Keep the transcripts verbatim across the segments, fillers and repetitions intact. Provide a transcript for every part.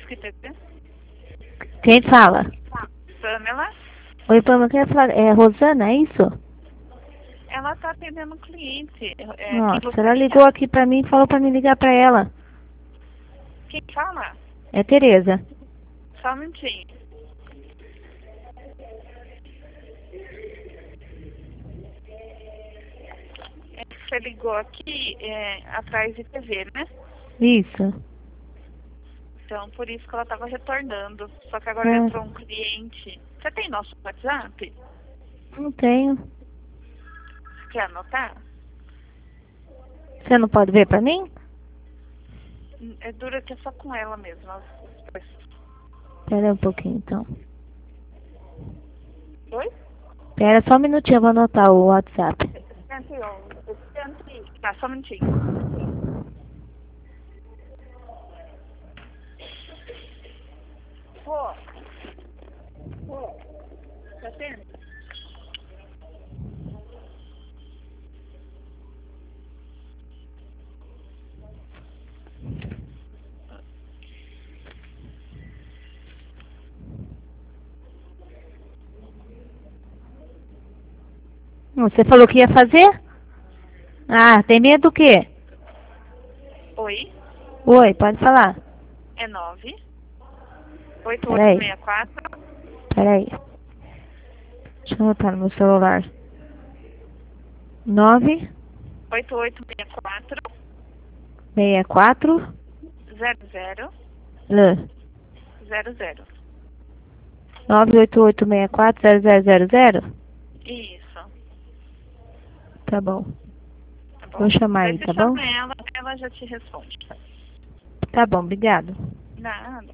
Fusca T V. Quem fala? Pamela, Oi, Pamela, quer falar? É Rosana, é isso? ela tá atendendo um cliente. É, quem Nossa, ela gostaria? ligou aqui pra mim e falou pra me ligar pra ela. Quem fala? É Tereza. Só um minutinho. É, você ligou aqui é, atrás de T V, né? Isso. Então, por isso que ela estava retornando. Só que agora Ah, entrou um cliente. Você tem nosso WhatsApp? não tenho. Você quer anotar? Você não pode ver pra mim? Hum, É dura que é só com ela mesmo. As pessoas. Pera aí um pouquinho, então. Oi? Pera só um minutinho, eu vou anotar o WhatsApp. cento e onze. cento e onze. Tá, só um minutinho. Pô. Pô. Tá tendo? Você falou que ia fazer? Ah, tem medo do quê? Oi? Oi, pode falar. É nove. oito oito Peraí, seis quatro. peraí. Deixa eu anotar no meu celular. Nove oito oito seis quatro. seis quatro Zero zero. L. Zero zero. nove oito oito seis quatro zero zero zero zero? Isso. Tá bom. Tá Vou bom? chamar Daí aí, você tá bom? chama ela, ela já te responde. Tá bom, obrigado. Nada.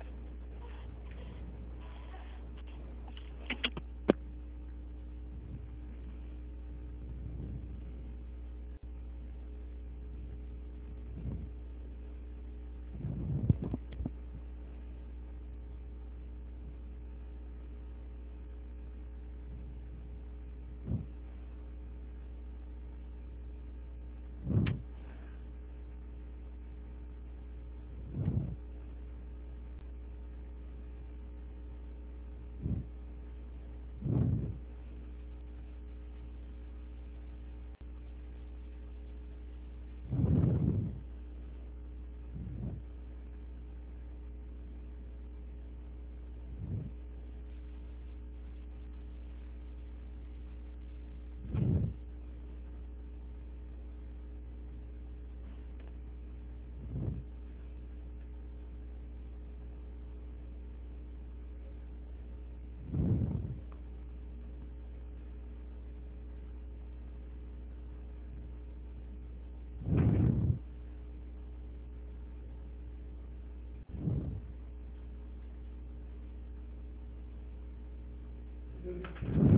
Hum.